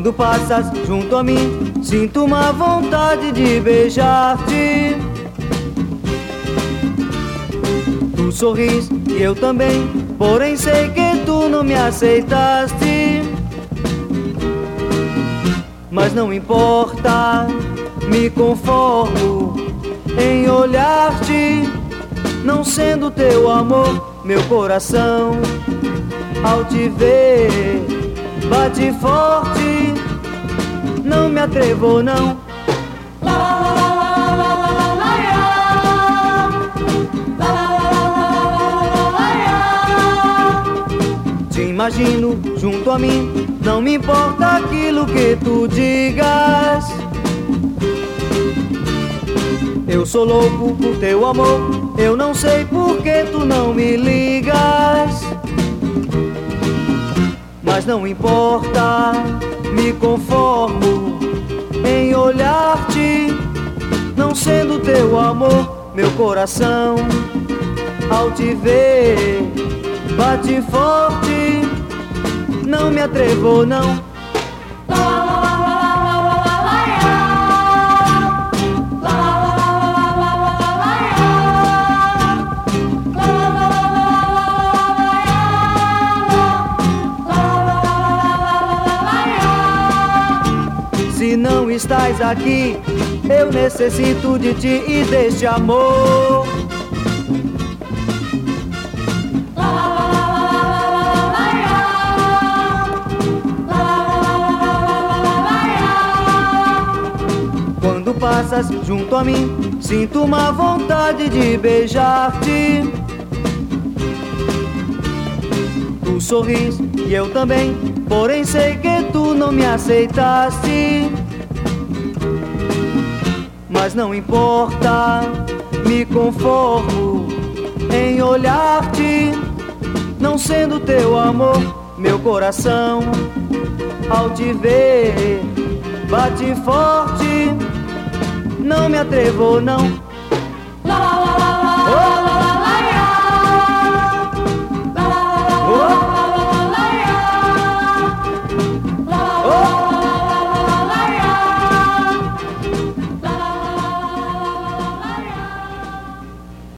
Quando passas junto a mim, sinto uma vontade de beijar-te. Tu sorris e eu também, porém sei que tu não me aceitaste. Mas não importa, me conformo em olhar-te. Não sendo teu amor, meu coração ao te ver bate forte. Não me atrevo não. Te imagino junto a mim, não me importa aquilo que tu digas. Eu sou louco por teu amor, eu não sei por que tu não me ligas. Mas não importa, me conformo em olhar-te. Não sendo teu amor, meu coração ao te ver bate forte. Não me atrevo não. Se não estás aqui, eu necessito de ti e deste amor. Quando passas junto a mim, sinto uma vontade de beijar-te. Tu sorris e eu também, porém sei que tu não me aceitaste. Mas não importa, me conformo em olhar-te. Não sendo teu amor, meu coração ao te ver bate forte. Não me atrevo não. Oh,